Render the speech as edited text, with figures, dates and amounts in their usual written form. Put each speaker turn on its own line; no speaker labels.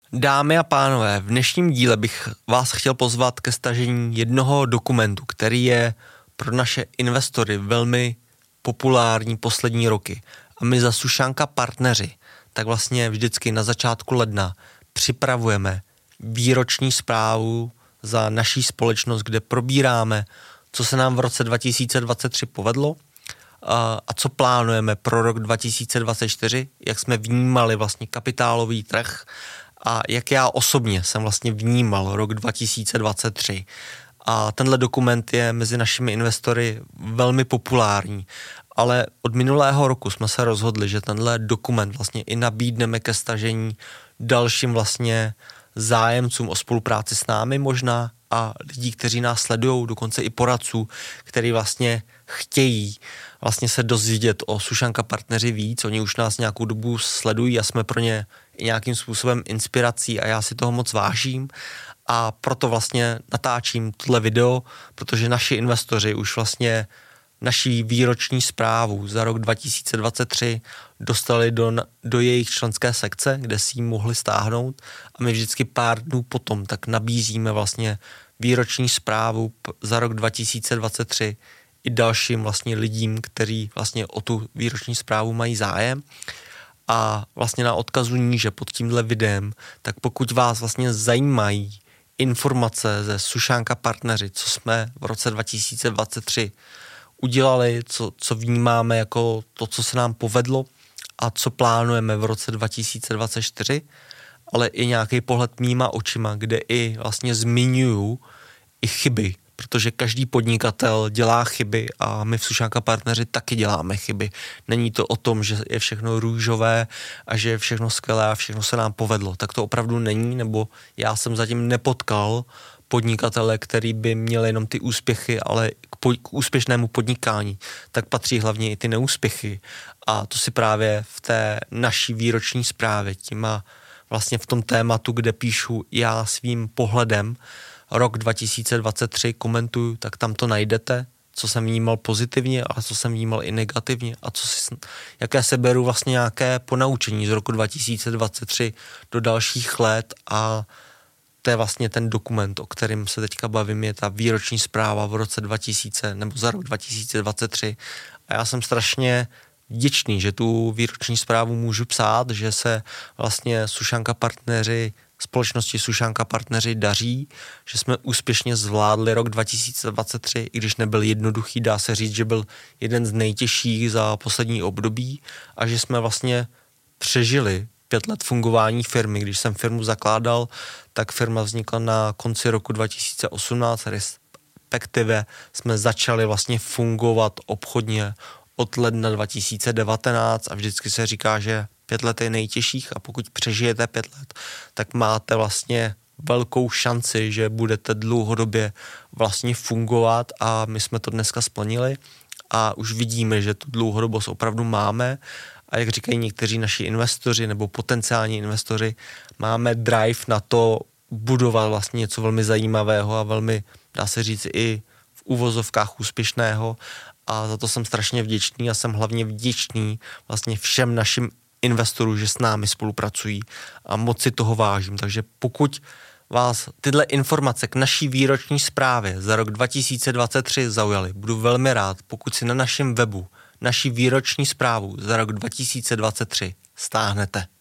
Dámy a pánové, v dnešním díle bych vás chtěl pozvat ke stažení jednoho dokumentu, který je pro naše investory velmi populární poslední roky. A my za Sušanka partneři tak vlastně vždycky na začátku ledna připravujeme výroční zprávu za naší společnost, kde probíráme, co se nám v roce 2023 povedlo a co plánujeme pro rok 2024, jak jsme vnímali vlastně kapitálový trh a jak já osobně jsem vlastně vnímal rok 2023. A tenhle dokument je mezi našimi investory velmi populární, ale od minulého roku jsme se rozhodli, že tenhle dokument vlastně i nabídneme ke stažení dalším vlastně zájemcům o spolupráci s námi možná a lidí, kteří nás sledují, dokonce i poradců, který vlastně chtějí vlastně se dozvědět o Sušanka partneři víc. Oni už nás nějakou dobu sledují a jsme pro ně nějakým způsobem inspirací a já si toho moc vážím. A proto vlastně natáčím tohle video, protože naši investoři už vlastně naší výroční zprávu za rok 2023 dostali do jejich členské sekce, kde si ji mohli stáhnout a my vždycky pár dnů potom tak nabízíme vlastně výroční zprávu za rok 2023 i dalším vlastně lidím, kteří vlastně o tu výroční zprávu mají zájem. A vlastně na odkazu níže pod tímhle videem, tak pokud vás vlastně zajímají informace ze Sušanka partneři, co jsme v roce 2023 udělali, co vnímáme jako to, co se nám povedlo a co plánujeme v roce 2024, ale i nějaký pohled mýma očima, kde i vlastně zmiňuju i chyby, protože každý podnikatel dělá chyby a my v Sušanka partneři taky děláme chyby. Není to o tom, že je všechno růžové a že je všechno skvělé a všechno se nám povedlo. Tak to opravdu není, nebo já jsem zatím nepotkal podnikatele, který by měl jenom ty úspěchy, ale k úspěšnému podnikání, tak patří hlavně i ty neúspěchy. A to si právě v té naší výroční zprávě, tím a vlastně v tom tématu, kde píšu já svým pohledem rok 2023 komentuju, tak tam to najdete, co jsem vnímal pozitivně, ale co jsem vnímal i negativně a jaké se beru vlastně nějaké ponaučení z roku 2023 do dalších let a to je vlastně ten dokument, o kterém se teďka bavím, je ta výroční zpráva v roce 2000 nebo za rok 2023 a já jsem strašně vděčný, že tu výroční zprávu můžu psát, že se vlastně Sušanka partneři, společnosti Sušanka partneři daří, že jsme úspěšně zvládli rok 2023, i když nebyl jednoduchý, dá se říct, že byl jeden z nejtěžších za poslední období a že jsme vlastně přežili 5 let fungování firmy. Když jsem firmu zakládal, tak firma vznikla na konci roku 2018, respektive jsme začali vlastně fungovat obchodně od ledna 2019 a vždycky se říká, že 5 let je nejtěžších a pokud přežijete 5 let, tak máte vlastně velkou šanci, že budete dlouhodobě vlastně fungovat a my jsme to dneska splnili a už vidíme, že tu dlouhodobost opravdu máme a jak říkají někteří naši investoři nebo potenciální investoři, máme drive na to budovat vlastně něco velmi zajímavého a velmi, dá se říct, i v uvozovkách úspěšného a za to jsem strašně vděčný a jsem hlavně vděčný vlastně všem našim investorům, že s námi spolupracují a moc si toho vážím. Takže pokud vás tyhle informace k naší výroční zprávě za rok 2023 zaujaly, budu velmi rád, pokud si na našem webu naší výroční zprávu za rok 2023 stáhnete.